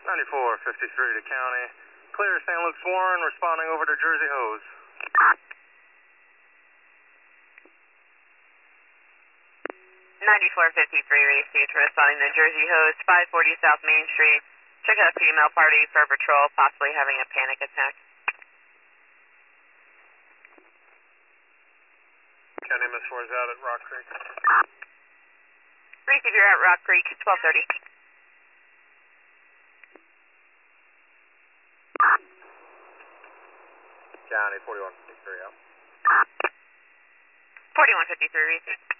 9453 to county. Clear St. Luke's Warren, responding over to Jersey Hose. 9453 received, responding to Jersey Hose, 540 South Main Street. Check out a female party for patrol, possibly having a panic attack. County MS4 is out at Rock Creek. Receive, you're at Rock Creek, 1230. County 4153 out. 4153 received.